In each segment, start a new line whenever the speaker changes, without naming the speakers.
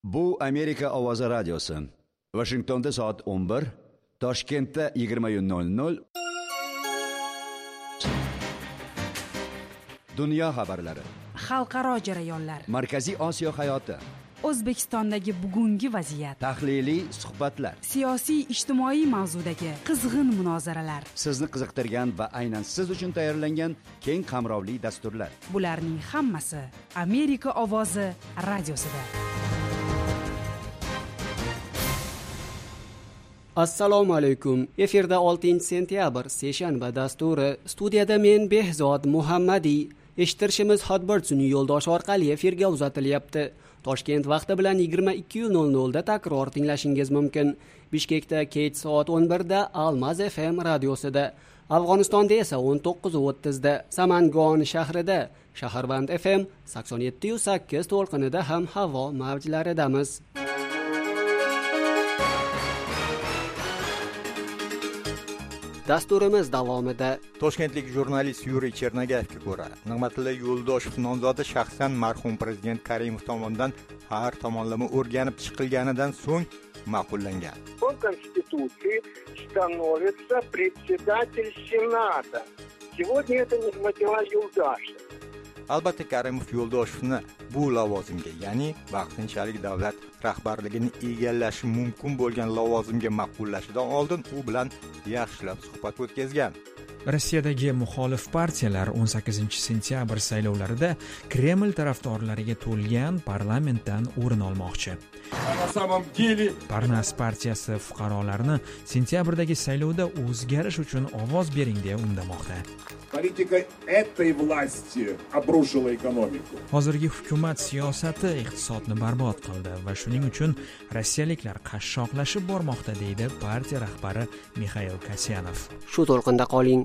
Bu Amerika ovozi radiosi. Washingtonda soat 11, Toshkentda 20:00. Dunyo xabarlari.
Xalqaro jarayonlar.
Markaziy Osiyo hayoti.
O'zbekistondagi bugungi vaziyat.
Tahliliy suhbatlar.
Siyosiy ijtimoiy mavzudagi qizg'in munozaralar.
Sizni qiziqtirgan va aynan siz uchun tayyorlangan keng qamrovli dasturlar.
Bularning hammasi Amerika ovozi radiosida.
Assalomu alaykum. Efirda 6-sentyabr seshanba dasturi. Studiyada men Behzod Muhammadiy. Eshittirishimiz Hotbird yo'ldoshi orqali efirga uzatilyapti. Toshkent vaqti bilan 22:00 da takror tinglashingiz mumkin. Bishkekda kech soat 11 da Almaz FM radiosida. Afg'onistonda esa 19:30 da Samangon shahrida Shaharvand FM 87.8 to'lqinida ham havo mavjlaridamiz. Dasturimiz davomida
Toshkentlik jurnalist Yuriy Chernagayevga ko'ra, Nig'matilla Yo'ldoshev nomzodi shaxsan marhum prezident Karimov tomonidan har tomonlama o'rganib chiqilganidan so'ng ma'qullangan.
По Конституции становится председатель Сената. Сегодня это Ниг'matilla Yo'ldoshev.
Albatta Karimov Yo'ldoshevni bu lavozimga, ya'ni vaqtinchalik davlat rahbarligini egallashi mumkin bo'lgan lavozimga ma'qullashidan oldin u bilan yaxshilab suhbat o'tkazgan.
Rossiyadagi muxolif partiyalar 18-sentyabr saylovlarida Kreml tarafdorlariga to'lgan parlamentdan o'rin olmoqchi. Parnas partiyasi fuqarolarni sentyabrdagi saylovda o'zgarish uchun ovoz bering deya undamoqda.
Politika этой власти обрушила экономику.
Hozirgi hukumat siyosati iqtisodni barbod qildi va shuning uchun rossiyaliklar qashshoqlashib bormoqda, deydi partiya rahbari Mikhail Kasyanov.
Shu to'lqinda qoling.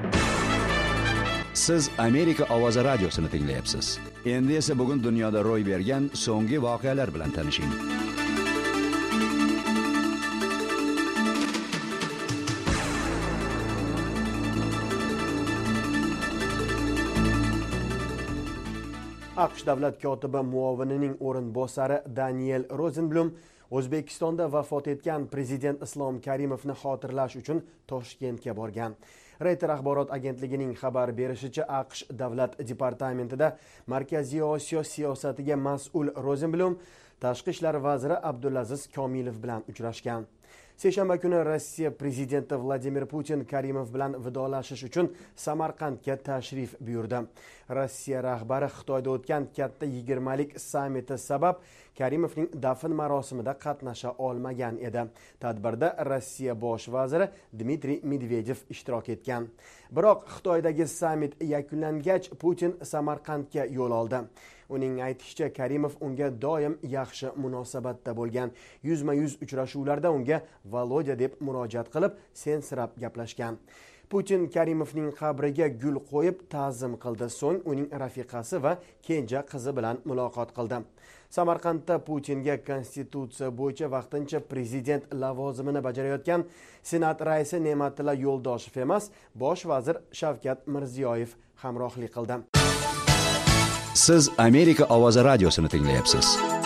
Siz Amerika ovozi radiosini tinglayapsiz. Endi esa bugun dunyoda ro'y bergan so'nggi voqealar bilan tanishing.
AQSh davlat kotibi muovinining o'rinbosari Daniel Rosenblum O'zbekistonda vafot etgan prezident Islom Karimovni xotirlash uchun Toshkentga borgan. Reuters axborot agentligining xabar berishicha, AQSh davlat departamentida Markaziy Osiyo siyosatiga mas'ul Rosenblum tashqi ishlar vaziri Abdulaziz Komilov bilan uchrashgan. Seshanba kuni Rossiya prezidenti Vladimir Putin Karimov bilan vidolashish uchun Samarqandga tashrif buyurdi. Rossiya rahbari Xitoyda o'tgan katta 20lik sammiti sabab Karimovning dafn marosimida qatnasha olmagan edi. Tadbirda Rossiya bosh vaziri Dmitriy Medvedev ishtirok etgan. Biroq Xitoydagi sammit yakunlangach Putin Samarqandga yo'l oldi. Uning aytishicha, Karimov unga doim yaxshi munosabatda bo'lgan. Yuzma-yuz uchrashuvlarda unga Volodya deb murojaat qilib, sensirab gaplashgan. Putin Karimovning qabriga gul qo'yib ta'zim qildi, so'ng uning rafiqasi va kenja qizi bilan muloqot qildi. Samarqandda Putinga konstitutsiya bo'yicha vaqtincha prezident lavozimini bajarayotgan Senat raisi Nig'matilla Yo'ldoshev emas, bosh vazir Shavkat Mirziyoyev hamrohlik qildi.
Siz Amerika ovozi radiosini tinglayapsiz.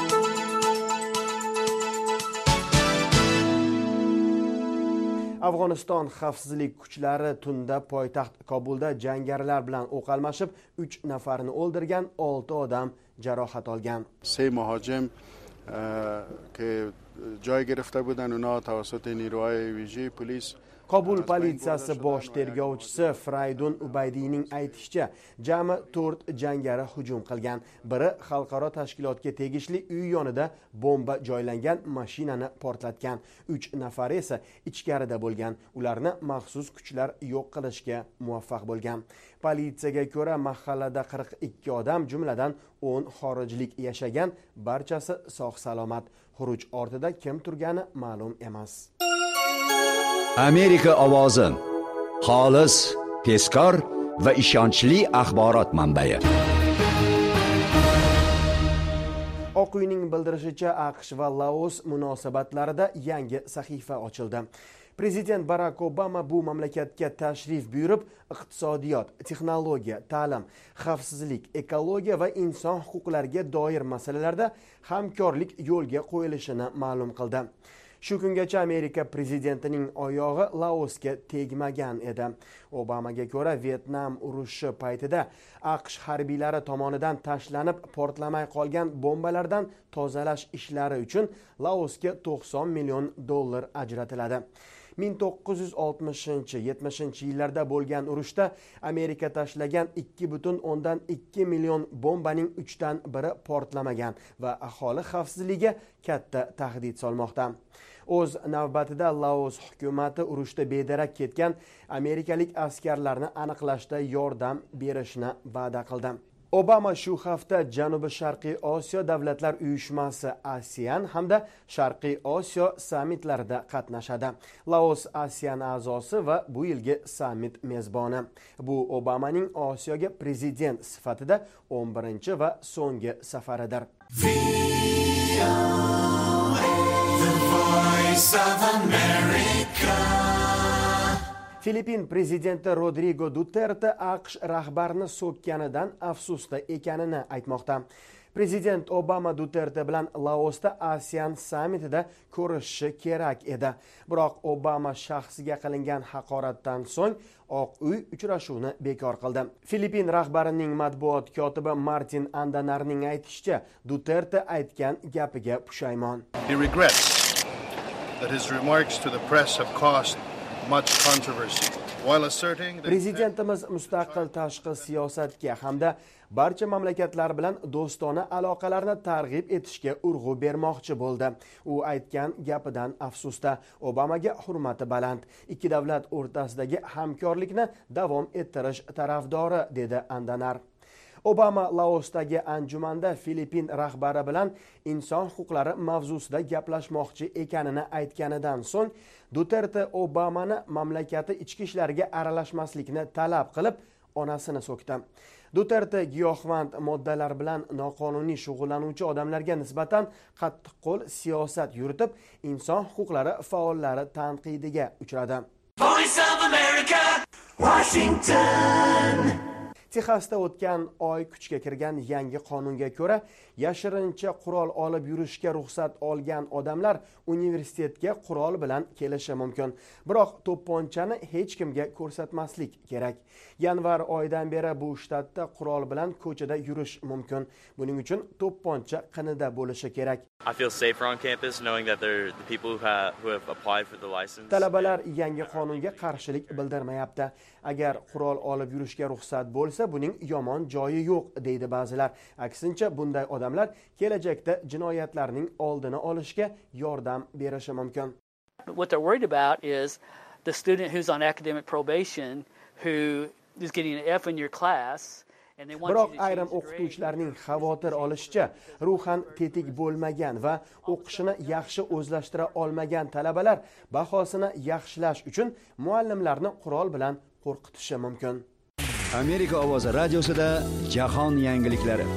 Afg'oniston xavfsizlik kuchlari tunda poytaxt Kobulda jangarilar bilan o'q almashib, 3 nafarni o'ldirgan, 6 odam jarohat olgan.
3 مهاجم که جای گرفته بودن اونا توسط نیروهای ویژه پلیس.
Kobul politsiyasi bosh tergovchisi Fraydun Ubaydiyning aytishicha, jami 4 jangari hujum qilgan. Biri xalqaro tashkilotga tegishli uy yonida bomba joylangan mashinani portlatgan. 3 nafari esa ichkarida bo'lgan. Ularni maxsus kuchlar yo'q qilishga muvaffaq bo'lgan. Politsiyaga ko'ra, mahallada 42 odam, jumladan 10 xorijlik yashagan, barchasi sog'-salomat. Xuruj ortida kim turgani ma'lum emas.
Amerika ovozi. Xolis, tezkor va ishonchli axborot manbai.
Oq uyning bildirishicha, AQSh va Laos munosabatlarida yangi sahifa ochildi. Prezident Barak Obama bu mamlakatga tashrif buyurib, iqtisodiyot, texnologiya, ta'lim, xavfsizlik, ekologiya va inson huquqlariga doir masalalarda hamkorlik yo'lga qo'yilishini ma'lum qildi. Shu kungacha Amerika prezidentining oyog'i Laosga tegmagan edi. Obamaga ko'ra, Vyetnam urushi paytida AQSh harbiylari tomonidan tashlanib portlamay qolgan bombalardan tozalash ishlari uchun Laosga $90 million ajratiladi. 1960-70 yillarda bo'lgan urushda Amerika tashlagan 2,2 million bombaning 3dan biri portlamagan va aholi xavfsizligiga katta tahdid solmoqda. O'z navbatida Laos hukumati urushda bedarak ketgan amerikalik askarlarni aniqlashda yordam berishni va'da qildi. Obama shu hafta Janubi Sharqiy Osiyo davlatlar uyushmasi ASEAN hamda Sharqiy Osiyo sammitlarida qatnashadi. Laos ASEAN a'zosi va bu yilgi sammit mezboni. Bu Obamaning Osiyoga prezident sifatida 11 va so'nggi safaridir. Filippin prezidenti Rodrigo Duterte AQSh rahbarini so'kkanidan afsusda ekanini aytmoqda. Prezident Obama Duterte bilan Laosda ASEAN sammitida ko'rishishi kerak edi. Biroq Obama shaxsiga qilingan haqoratdan so'ng Oq uy uchrashuvni bekor qildi. Filippin rahbarining matbuot kotibi Martin Andanarning aytishicha, Duterte aytgan gapiga pushaymon.
He regrets that his remarks to the press have caused much controversy.
Prezidentimiz mustaqil tashqi siyosatga hamda barcha mamlakatlar bilan do'stona aloqalarni targ'ib etishga urg'u bermoqchi bo'ldi. U aytgan gapidan afsusda. Obamaga hurmati baland. Ikki davlat o'rtasidagi hamkorlikni davom ettirish tarafdori, dedi Andanar. Obama Laosdagi anjumanda Filippin rahbari bilan inson huquqlari mavzusida gaplashmoqchi ekanini aytganidan so'ng Duterte Obamani mamlakati ichki ishlariga aralashmaslikni talab qilib, onasini so'kdi. Duterte giyohvand moddalar bilan noqonuniy shug'ullanuvchi odamlarga nisbatan qattiqqo'l siyosat yuritib, inson huquqlari faollari tanqidiga uchradi. Voice of America, Washington. Texasda o'tgan oy kuchga kirgan yangi qonunga ko'ra, yashirincha qurol olib yurishga ruxsat olgan odamlar universitetga qurol bilan kelishi mumkin. Biroq to'pponchani hech kimga ko'rsatmaslik kerak. Yanvar oyidan beri bu shtatda qurol bilan ko'chada yurish mumkin. Buning uchun to'pponcha qinida bo'lishi kerak.
I feel safer on campus knowing that they're the people who have applied for the license.
Talabalar yangi qonunga qarshilik bildirmayapti. Agar qurol olib yurishga ruxsat bo'lsa, buning yomon joyi yo'q, deydi ba'zilar. Aksincha, bunday odamlar kelajakda jinoyatlarning oldini olishga yordam berishi mumkin.
What they're worried about is the student who's on academic probation who is getting an F in your class.
Biroq ayrim o'qituvchilarning xavotir olishicha, ruhan tetik bo'lmagan va o'qishini yaxshi o'zlashtira olmagan talabalar bahosini yaxshilash uchun muallimlarni qurol bilan qo'rqitishi mumkin.
Amerika ovozi radiosida jahon yangiliklari.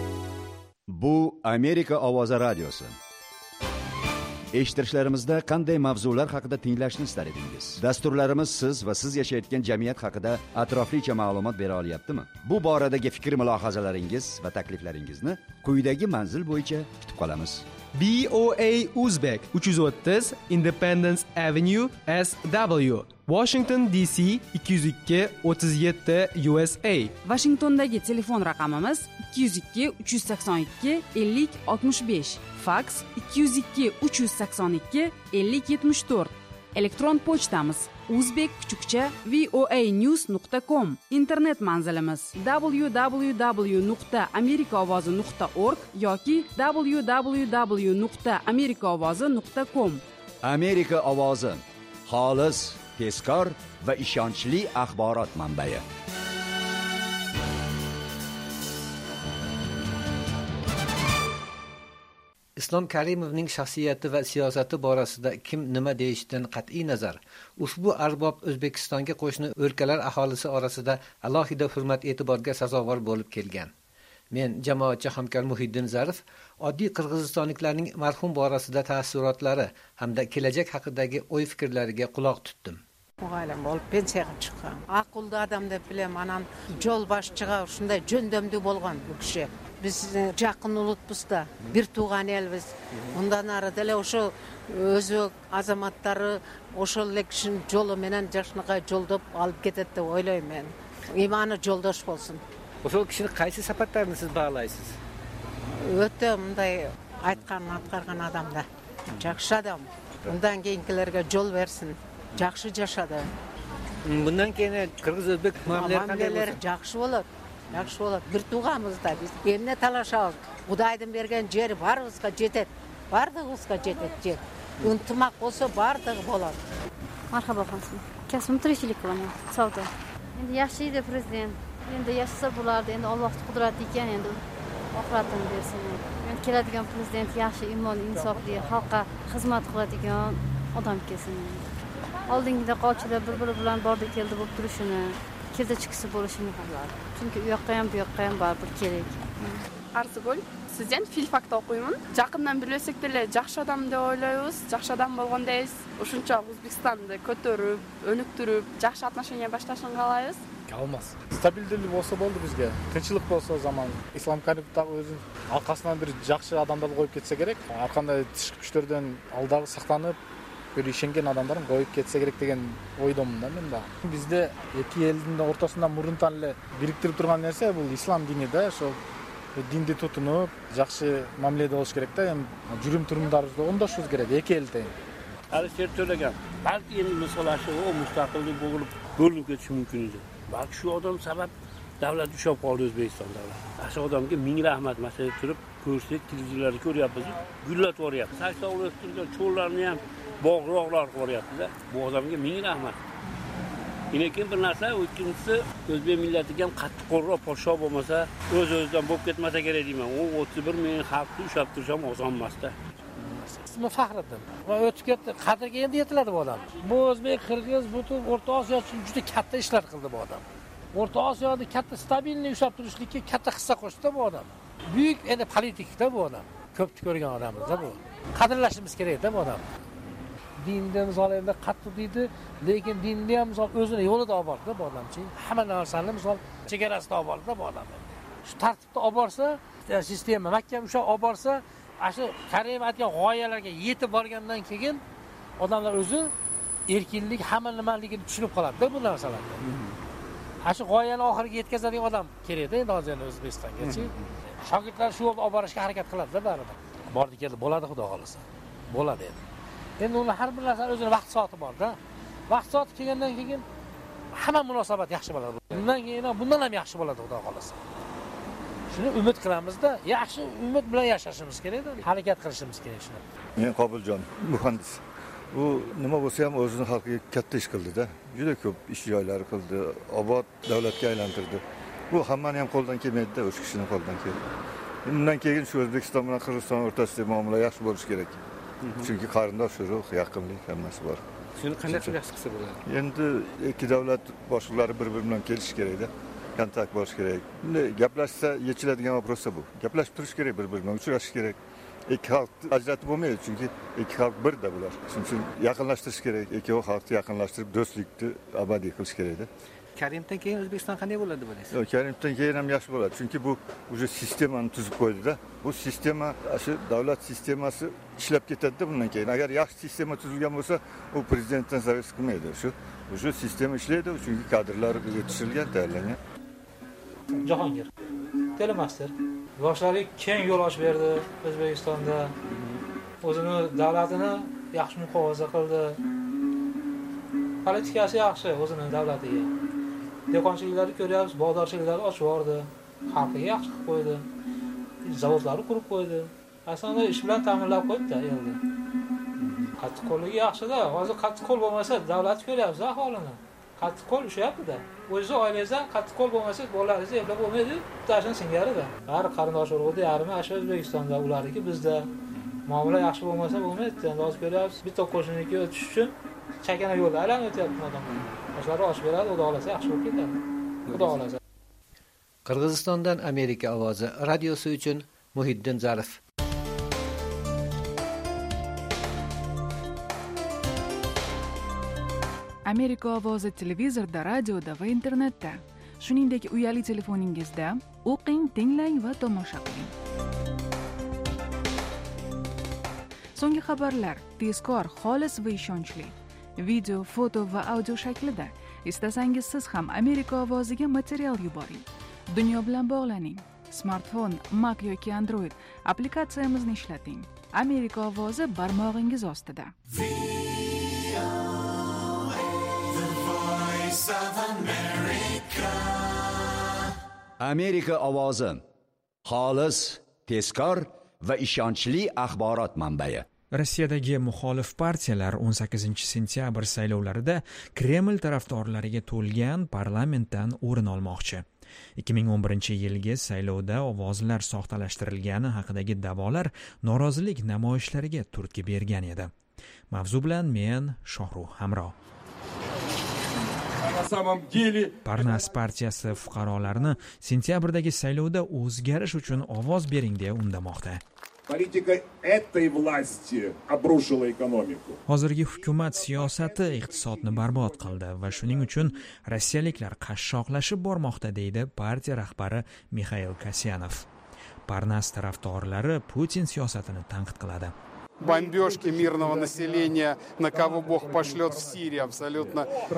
Bu Amerika ovozi radiosi. Eshittirishlarimizda qanday mavzular haqida tinglashni istar edingiz? Dasturlarimiz siz va siz yashayotgan jamiyat haqida atroflicha ma'lumot bera olyaptimi? Bu boradagi fikr-mulohazalaringiz va takliflaringizni quyidagi manzil bo'yicha kutib qolamiz.
BOA Uzbek 330 Independence Avenue SW, Washington DC 202 37 USA.
Washingtondagi telefon raqamimiz 202 382 50 65, fax 202 382 50 74. Elektron pochtamiz uzbek_voanews.com. Internet manzilimiz www.amerikaovozi.org yoki www.amerikaovozi.com.
Amerika ovozi, xolis, tezkor va ishonchli axborot manbai.
Islom Karimovning shaxsiyati va siyosati borasida kim nima deyishidan qat'iy nazar, ushbu arbob O'zbekistonga qo'shni o'lkalar aholisi orasida alohida hurmat e'tiborga sazovor bo'lib kelgan. Men jamoatchi hamkor Muhiddin Zarif oddiy qirg'izistonliklarning marhum borasida taassurotlari hamda kelajak haqidagi o'y-fikrlariga quloq tutdim.
Muğaylam olup pensiyaga chiqqan. Aqıllı adam deb bilem, anan jol başçıga ушундай жөндөмдүү болгон bu киши. Biz жакын улутпуз да, бир тууган элбиz. Мындан ары деле ошо өзбек азаматтары ошол эле кишинин жолу менен жашныга жолдоп алып кетет деп ойлойм мен. Иманы жолдош болсун.
Ошол кишини кайсы сапаттарын сиз баалайсыз?
Өтө мындай айтканын аткарган адам да. Жакшы адам. Мындан кийинкилерге жол берсин. Жакшы жашады.
Bundan keyin Qirg'iz-O'zbek
muomalалары жакшы болот. Жакшы болот. Бир тууганбыз да биз. Эмне талашабыз? Кудайдын берген жери барыбызга жетет. Бардыгыбызга жетет жер. Ынтымак болсо бардыгы болот.
Marhaba Hasan. Kasbim tirikchilik qilaman. Savdo. Endi yaxshi edi prezident. Endi yashasa bo'lardi. Endi Alloh qudrati ekan, endi oxiratini bersin. Endi keladigan prezident yaxshi, imon, insofli, xalqqa xizmat qiladigan odam kelsin. Oldingida qolchilar bir-biri bilan bordi keldi bo'lib turishini, keldi chiqisi bo'lishini xohlardim. Chunki u yoqqa ham bu yoqqa ham baribir kerak.
Arzigul, sizdan filfakta o'qiyman. Yaqindan bilsak dele yaxshi odam deb o'ylaymiz. Yaxshi odam bo'lgandaysiz. O'shuncha O'zbekistonda ko'tarib, o'niktirib, yaxshi отношения boshlashni xohlaymiz.
Olmaz. Stabillik bo'lsa bo'ldi bizga. Tinchlik bo'lsa zaman Islom Karimov o'zi orqasidan bir yaxshi odamlar qo'yib ketsa kerak. Har qanday tishqi kuchlardan aldagi saqlanib bir ishongan odamlarni qo'yib ketsa kerak degan o'ydaman men da. Bizda ikki elning o'rtasida muruntanli biriktirib turgan narsa bu islom dinida, shu dinni tutunib, yaxshi muomalada bo'lish kerak-da, ham jurum-turumlarimizda o'ndashimiz kerak ikki elda.
Alisher To'lagan, balki endi masalasi u mustaqillik bo'lib ketishi mumkin edi. Balki shu odam sabab davlat ushlab qoldi O'zbekiston davlati. Shu odamga ming rahmat, masala turib ko'rsak, televizorlarda ko'ryapmiz, gullatib yuboryapti. Saksovul o'stirgan cho'llarni ham bog'roqlar qo'ryapti-da. Bu odamga ming rahmat. Lekin bir narsa, ikkinchisi o'zbek millatiga ham qattiq qo'rqoq podsho bo'lmasa, o'z-o'zidan bo'lib ketmasa kerak deyman. U 31 ming xalqni ushlab turish ham oson emas-da.
ismi Faxriddin. Va o'tib ketdi. Qadriga endi yetiladi bu odam. Bu o'zbek, qirg'iz, butun O'rta Osiyo uchun juda katta ishlar qildi bu odam. O'rta Osiyoda katta stabilni ushlab turishlikka katta hissa qo'shdi bu odam. Buyuk endi politikda bu odam. Ko'pni ko'rgan odammiz-da bu. Qadrlashimiz kerak-da bu odam. Dinda misol endi qattiq deydi, lekin dinda ham misol o'zini yo'lida olib bordi bu odamchi. Hamma narsani misol chegarasida olib bordi bu odam. Shu tartibda olib borsa, sistema mahkam ushlab olib borsa, shu Karimov aytgan g'oyalarga yetib borgandan keyin odamlar o'zi erkinlik hamma nimaligini tushunib qoladi-da bu narsalarni. Shu g'oyani oxiriga yetkazadigan odam kerak-da endi hozir O'zbekistongachi. Shogirdlar shu yo'lda olib borishga harakat qiladi-da baribir. Bordi keldi, bo'ladi xudo xolasa. Bo'ladi endi. Endi ular har bir narsa o'zining vaqt soati bor-da. Vaqt soati kelgandan keyin hamma munosabat yaxshi bo'ladi. Bundan ham yaxshi bo'ladi xudo xolasa. Shuni umid qilamiz-da, yaxshi umid bilan yashashimiz kerak-da, harakat qilishimiz kerak shuni.
Men Qobiljon, muhandis. U nima bo'lsa ham o'zining xalqiga katta ish qildi-da. Juda ko'p ish joylari qildi, obod davlatga aylantirdi. Bu hammani ham qo'ldan kelmaydi-da, o'sha kishining qo'ldan keldi. Bundan keyin shu O'zbekiston bilan Qirg'iziston o'rtasidagi muomala yaxshi bo'lishi kerak. Chunki qarindosh urug', yaqinlik hammasi bor.
Shuni qanday qilib yaxshi qilsa bo'ladi?
Endi ikki davlat boshliqlari bir-biri bilan kelishish kerak-da. Kontakt bo'lish kerak. Gaplashsa yechiladigan masala bu. Gaplashib turish kerak, bir-biri bilan uchrashish kerak. Ikki xalq ajratib bo'lmaydi, chunki ikki xalq birda bular. Shuning uchun yaqinlashtirish kerak, ikki xalqni yaqinlashtirib, do'stlikni abadiy qilish kerak-da.
Karimovdan keyin O'zbekiston qanday bo'ladi deysiz?
Yo'q, Karimovdan keyin ham yaxshi bo'ladi, chunki bu o'sha sistemani tuzib qo'ydi-da. Bu sistema, shu davlat sistemasi ishlab ketadi-da bundan keyin. Agar yaxshi sistema tuzilgan bo'lsa, u prezidentdan zavис qilmaydi. Shu sistema ishlaydi, chunki kadrlar yetishtirilgan, tayyorlangan.
Jahongir, telemaster. Yoshlarga keng yo'l ochib berdi O'zbekistonda. O'zini davlatini yaxshi muhofaza qildi. Politikasi yaxshi o'zining davlatiga. Dehqonchiliklarni ko'ryapsiz, bozorchiliklarni ochib yubordi. Xalqiga yaxshi qilib qo'ydi. Zavodlarni qurib qo'ydi. Aslida ish bilan ta'minlab qo'ydi-da endi. Qattiqqo'lligi yaxshi-da. Hozir qattiqqo'l bo'lmasa davlat ko'ryapsiz aholini. Qattiqqo'l ushlayapti-da. O'zi oilangizdan qattiqqo'l bo'lmasa, bolalaringizni eplab bo'lmaydi, tashin singari-da. Bari qarindosh urug'ida yarmi ashu O'zbekistonda, ularniki bizda. Muomala yaxshi bo'lmasa bo'lmaydi. Endi hozir ko'ryapsiz, bitta qo'shiniga o'tish uchun chakana yo'lda aylanib o'tyapti odamlar. Yoshlar ochib beradi, xudo xolasa yaxshi bo'lib ketadi. Xudo xolasa.
Qirg'izistondan Amerika ovozi radiosi uchun Muhiddin Zarif.
Amerika ovozi televizorda, radioda va internetda, shuningdek uyali telefoningizda o'qing, tinglang va tomosha qiling. So'nggi xabarlar tezkor, xolis va ishonchli. Video, foto va audio shaklida. Istasangiz siz ham Amerika ovoziga material yuboring. Dunyo bilan bog'laning. Smartfon, Mac yoki Android applikatsiyamizni ishlating. Amerika ovozi barmog'ingiz ostida.
Amerika ovozi xolis, tezkor va ishonchli axborot manbai.
Rossiyadagi muxolif partiyalar 18-sentyabr saylovlarida Kreml tarafdorlariga to'lgan parlamentdan o'rin olmoqchi. 2011-yilgi saylovda ovozlar soxtalashtirilgani haqidagi da'volar norozilik namoyishlariga turtki bergan edi. Mavzu bilan men Shohruh Hamro. Parnas partiyasi fuqarolarni sentyabrdagi saylovda o'zgarish uchun ovoz bering deya undamoqda.
Политика этой власти обрушила экономику.
Hozirgi hukumat siyosati iqtisodni barbod qildi va shuning uchun rossiyaliklar qashshoqlashib bormoqda, deydi partiya rahbari Mixail Kasyanov. Parnas tarafdorlari Putin siyosatini tanqid qiladi.
Бомбежки мирного населения, на кого Бог пошлет в Сирии, абсолютно.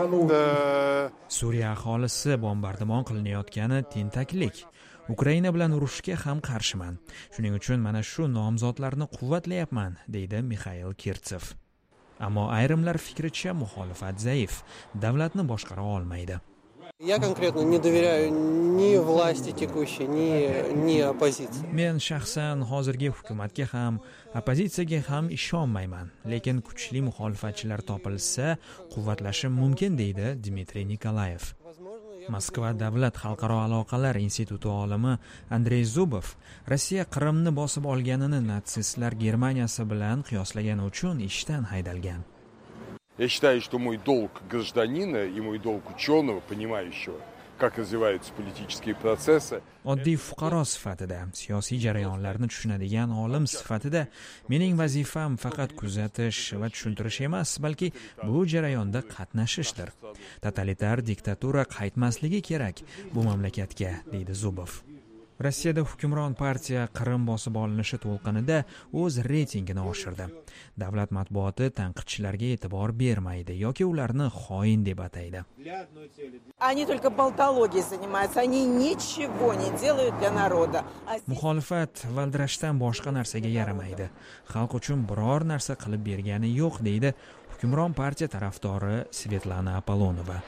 Suriya aholisi bombardimon qilinayotgani tentaklik. Ukraina bilan urushga ham qarshiman. Shuning uchun mana shu nomzodlarni quvvatlayapman, deydi Mixail Kirtsev. Ammo ayrimlar fikricha muxolifat zaif, davlatni boshqara olmaydi.
Я конкретно не доверяю ни власти текущей, ни оппозиции.
Men shaxsan hozirgi hukumatga ham, oppozitsiyaga ham ishonmayman, lekin kuchli muxolifatchilar topilsa, quvvatlashim mumkin, deydi Dmitriy Nikolayev. Moskva davlat xalqaro aloqalar instituti olimi Andrey Zubov Rossiya Qrimni bosib olganini natsistlar Germaniyasi bilan qiyoslagani uchun ishdan haydalgan.
Я считаю, что мой долг гражданина и мой долг ученого, понимающего, как развиваются политические процессы.
Oddiy fuqaro sifatida, siyosiy jarayonlarni tushunadigan olim sifatida mening vazifam faqat kuzatish va tushuntirish emas, balki bu jarayonda qatnashishdir. Totalitar diktatura qaytmasligi kerak bu mamlakatga, deydi Zubov. Rossiyada hukmron partiya Qrim bosib olinishi to'lqinida o'z reytingini oshirdi. Davlat matbuoti tanqidchilarga e'tibor bermaydi yoki ularni xoin deb ataydi.
Они только болтологией занимаются, они ничего не делают для народа.
Muxolifat valdirashdan boshqa narsaga yaramaydi. Xalq uchun biror narsa qilib bergani yo'q, deydi hukmron partiya tarafdori Svetlana Apollonova.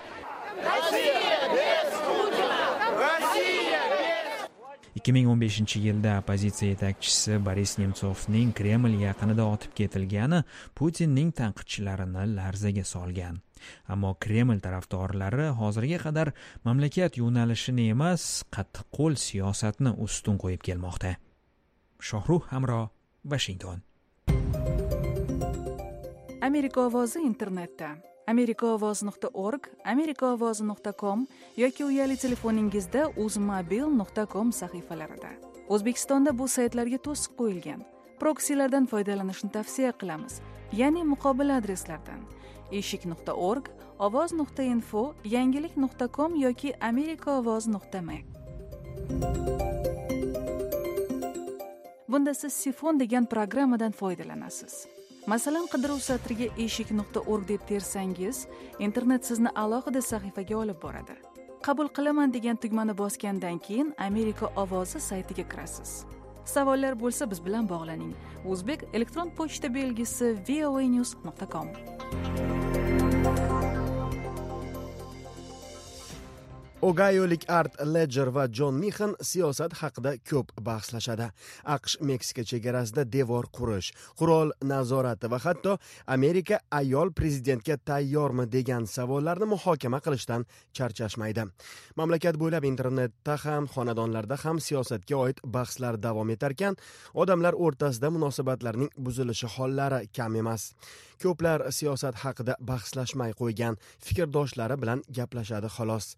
2015-yilda oppozitsiya yetakchisi Boris Nemtsovning Kreml yaqinida otib ketilgani Putinning tanqidchilarini larzaga solgan. Ammo Kreml tarafdorlari hozirga qadar mamlakat yo'nalishini emas, qattiqqo'l siyosatni ustun qo'yib kelmoqda. Shohruh Hamro, Washington.
Amerika ovozi internetda. amerikaovoz.org, amerikaovozi.com yoki uyali telefoningizda uzmobil.com sahifalarida. O'zbekistonda bu saytlarga to'siq qo'yilgan. Proksilardan foydalanishni tavsiya qilamiz, ya'ni muqobil adreslardan. eshik.org, ovoz.info, yangilik.com yoki amerikaovoz.me. Bunda siz Sifon degan programmadan foydalanasiz. Masalan, qidiruv satriga eshik.org deb tersangiz, internet sizni alohida sahifaga olib boradi. Qabul qilaman degan tugmani bosgandan keyin Amerika ovozi saytiga kirasiz. Savollar bo'lsa biz bilan bog'laning. O'zbek elektron pochta belgisi voanews.com.
Ogayolik Art Ledger va Jon Mixon siyosat haqida ko'p bahslashadi. AQSh-Meksika chegarasida devor qurish, qurol nazorati va hatto Amerika ayol prezidentga tayyormi degan savollarni muhokama qilishdan charchashmaydi. Mamlakat bo'ylab internetda ham, xonadonlarda ham siyosatga oid bahslar davom etar ekan, odamlar o'rtasida munosabatlarning buzilishi hollari kam emas. Ko'plar siyosat haqida bahslashmay qo'ygan, fikrdoshlari bilan gaplashadi xolos. Ammo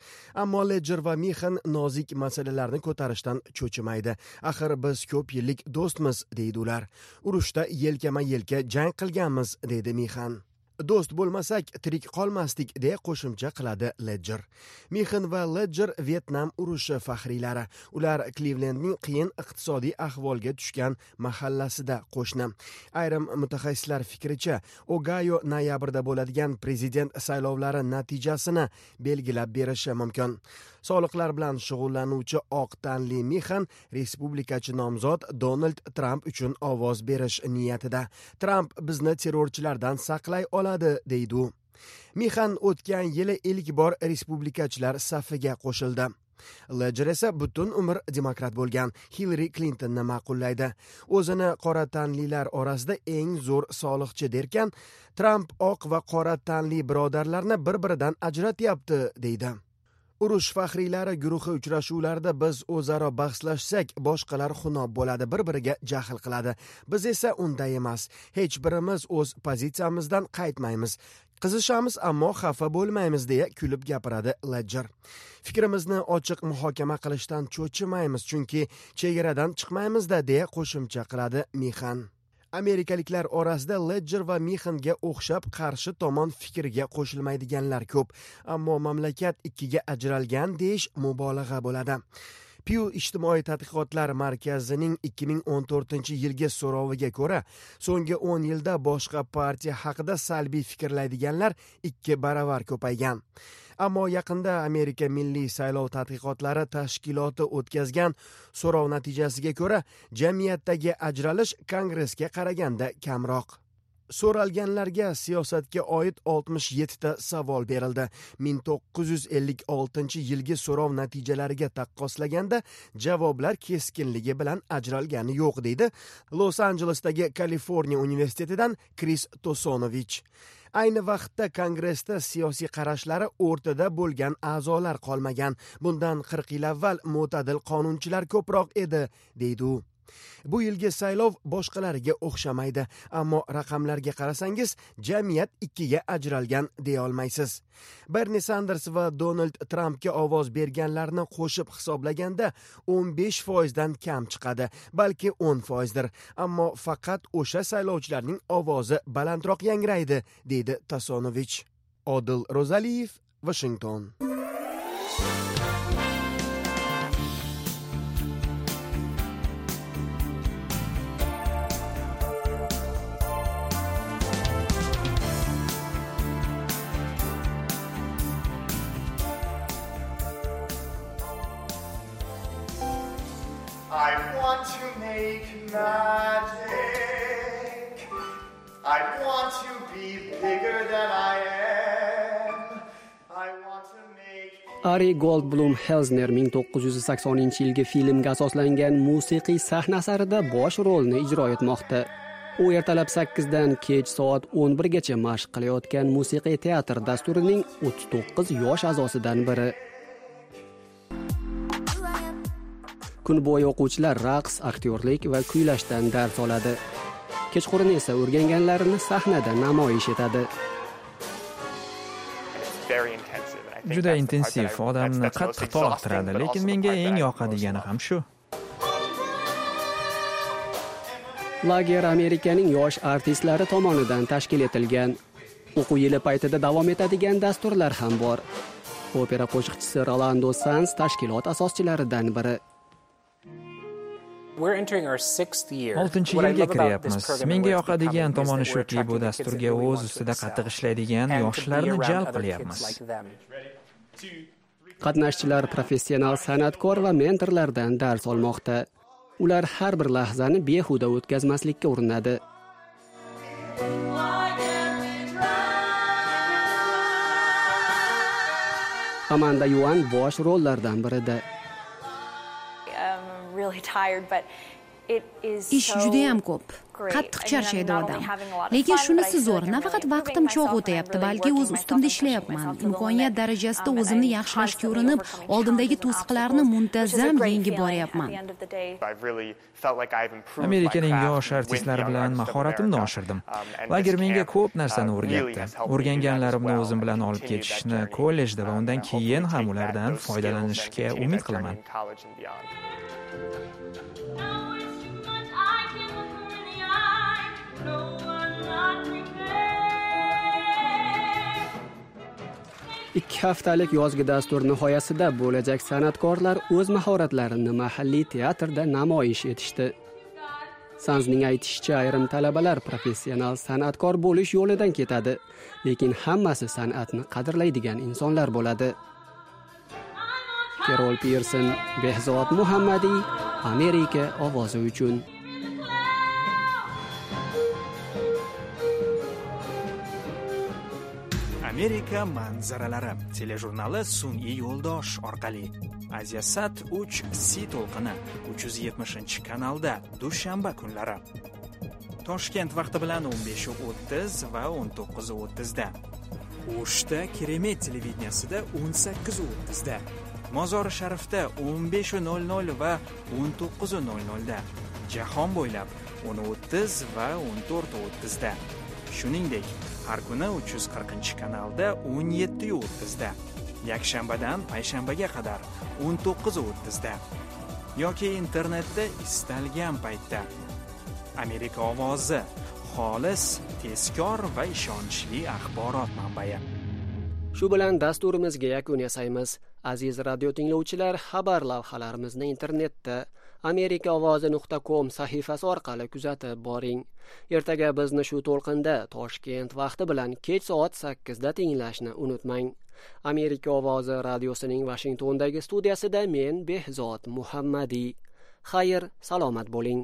Ammo Ledger va Mixan nozik masalalarni ko'tarishdan cho'chimaydi. Axir biz ko'p yillik do'stmiz, deydi ular. Urushda yelkama-yelka jang qilganmiz, deydi Mixan. Do'st bo'lmasak tirik qolmasdik, deya qo'shimcha qiladi Ledger. Mixan va Ledger Vietnam urushi faxriylari. Ular Clevelandning qiyin iqtisodiy ahvolga tushgan mahallasida qo'shni. Ayrim mutaxassislar fikricha, Ogayo noyabrda bo'ladigan prezident saylovlari natijasini belgilab berishi mumkin. Soliqlar bilan shug'ullanuvchi oq tanli Mixan respublikachi nomzod Donald Trump uchun ovoz berish niyatida. Trump bizni terrorchilardan saqlay oladi, deydi u. Mixan o'tgan yili ilk bor respublikachilar safiga qo'shildi. Ledger esa butun umr demokrat bo'lgan Hillary Clintonni ma'qullaydi. O'zini qora tanlilar orasida eng zo'r soliqchi derkan, Trump oq va qora tanli birodarlarni bir-biridan ajratyapti, deydi. Urush faxriylari guruhi uchrashuvlarida biz o'zaro bahslashsak, boshqalar xunob bo'ladi, bir-biriga jahl qiladi. Biz esa unday emas. Hech birimiz o'z pozitsiyamizdan qaytmaymiz. Qizishamiz, ammo xafa bo'lmaymiz, deya kulib gapiradi Ledger. Fikrimizni ochiq muhokama qilishdan cho'chimaymiz, chunki chegaradan chiqmaymiz-da, deya qo'shimcha qiladi Mixan. Amerikaliklar orasida Ledger va Mixanga o'xshab qarshi tomon fikriga qo'shilmaydiganlar ko'p, ammo mamlakat ikkiga ajralgan deyish mubolag'a bo'ladi. Pew ijtimoiy tadqiqotlar markazining 2014-yilgi so'roviga ko'ra, so'nggi 10 yilda boshqa partiya haqida salbiy fikrlaydiganlar 2 baravar ko'paygan. Ammo yaqinda Amerika Milliy saylov tadqiqotlari tashkiloti o'tkazgan so'rov natijasiga ko'ra, jamiyatdagi ajralish Kongressga qaraganda kamroq. So'ralganlarga siyosatga oid 67 ta savol berildi. 1956-yilgi so'rov natijalariga taqqoslaganda javoblar keskinligi bilan ajralgani yo'q, deydi Los-Anjelesdagi Kaliforniya universitetidan Chris Tosonovich. Ayni vaqtda Kongressda siyosiy qarashlari o'rtada bo'lgan a'zolar qolmagan. Bundan 40 yil avval mo'tadil qonunchilar ko'proq edi, deydi u. Bu yilgi saylov boshqalariga o'xshamaydi, ammo raqamlarga qarasangiz, jamiyat ikkiga ajralgan deya olmaysiz. Bernie Sanders va Donald Trumpga ovoz berganlarni qo'shib hisoblaganda 15% kam chiqadi, balki 10%dir. Ammo faqat o'sha saylovchilarning ovozi balandroq yangraydi, deydi Tosonovich. Odil Rozaliyev, Washington.
I want to make magic. I want to be bigger than I am. I want to make...
Ari Goldblum Helsner 1980-yilgi filmga asoslangan musiqiy sahna asarida bosh rolni ijro etmoqda. U ertalab 8 dan kech soat 11 gacha mashq qilayotgan musiqiy teatr dasturining 39 yosh a'zosidan biri. Kun bo'yi o'quvchilar raqs, aktyorlik va kuylashdan dars oladi. Kechqurun esa o'rganganlarini sahnada namoyish etadi.
Juda intensiv, odamni qattiq toliqtiradi, lekin menga eng yoqadigani ham shu.
Lager Amerikaning yosh artistlari tomonidan tashkil etilgan. O'quv yili paytida davom etadigan dasturlar ham bor. Opera qo'shiqchisi Rolando Sanz tashkilot asoschilaridan biri.
6-yilga kiryapmiz. Menga yoqadigan tomoni shuki, bu dasturga o'z ustida qattiq ishlaydigan yoshlarni jalb qilyapmiz.
Qatnashchilar professional san'atkor va mentorlardan dars olmoqda. Ular har bir lahzani behuda o'tkazmaslikka urinadi. Amanda Yuan bosh rollardan birida.
Really tired, but ish juda ham ko'p. Qattiq charchaydi odam. Lekin shunisi zo'r, nafaqat vaqtim chog' o'tayapti, balki o'z ustimda ishlayapman. Imkoniyat darajasida o'zimni yaxshilashga urinib, oldimdagi to'siqlarni muntazam yengib boryapman.
Amerikaning yosh artistlari bilan mahoratimni oshirdim. Lager menga ko'p narsani o'rgatdi. O'rganganlarimni o'zim bilan olib ketishni kollejda va undan keyin ham ulardan foydalanishga umid qilaman.
Ikki haftalik yozgi dastur nihoyasida bo'lajak san'atkorlar o'z mahoratlarini mahalliy teatrda namoyish etishdi. Sanzning aytishicha, ayrim talabalar professional san'atkor bo'lish yo'lidan ketadi, lekin hammasi san'atni qadrlaydigan insonlar bo'ladi. Carol Pearson, Behzod Muhammadiy, Amerika ovozi uchun.
Amerika manzaralari telejurnali sun'iy yo'ldosh orqali Asiasat 3C to'lqini 370-kanalda dushanba kunlari. Toshkent vaqti bilan 15:30 va 19:30 da. O'shda Keremet televideniyasida 18:30 da. Mozori Sharifda 15:00 va 19:00 da. Jahon bo'ylab 10:30 va 14:30 da. Shuningdek, har kuni 340-kanalda 17:30 da. Yakshanbadan payshanbaga qadar 19:30 da. Yoki internetda istalgan paytda. Amerika ovozi, xolis, tezkor va ishonchli axborot manbai.
Shu bilan dasturimizga yakun yasaymiz. Aziz radio tinglovchilar, xabar lavhalarimizni internetda amerikaovozi.com sahifasi orqali kuzatib boring. Ertaga bizni shu to'lqinda Toshkent vaqti bilan kech soat 8 da tinglashni unutmang. Amerika ovozi radiosining Washingtondagi studiyasida men Behzod Muhammadiy. Xayr, salomat bo'ling.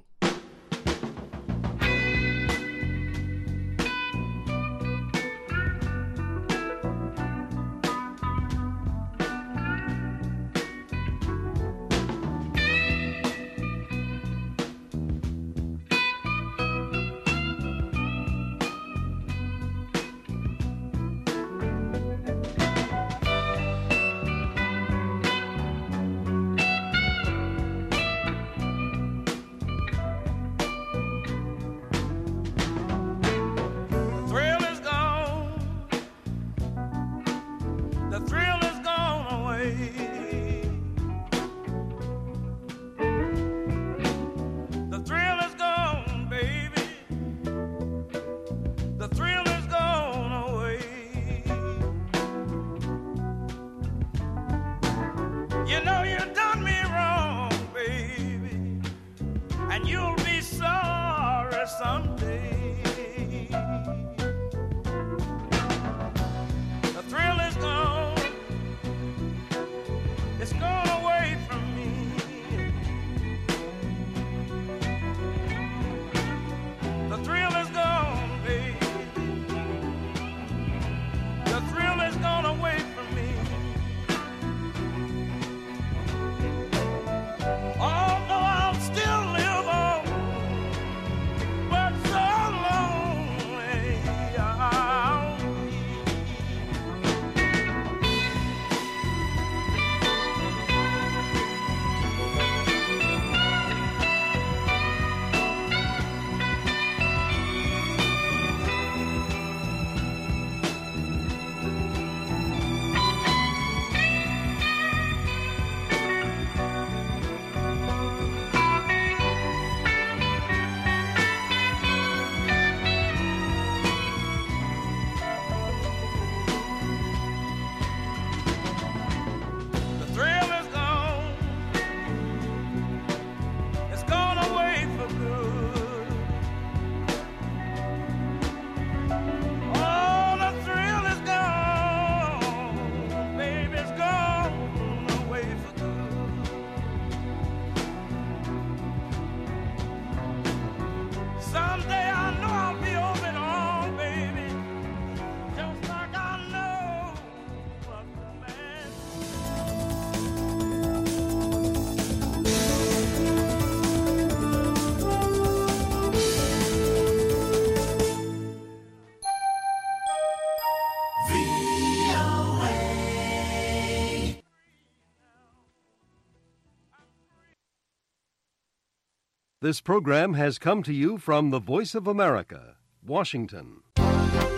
This program has come to you from the Voice of America, Washington.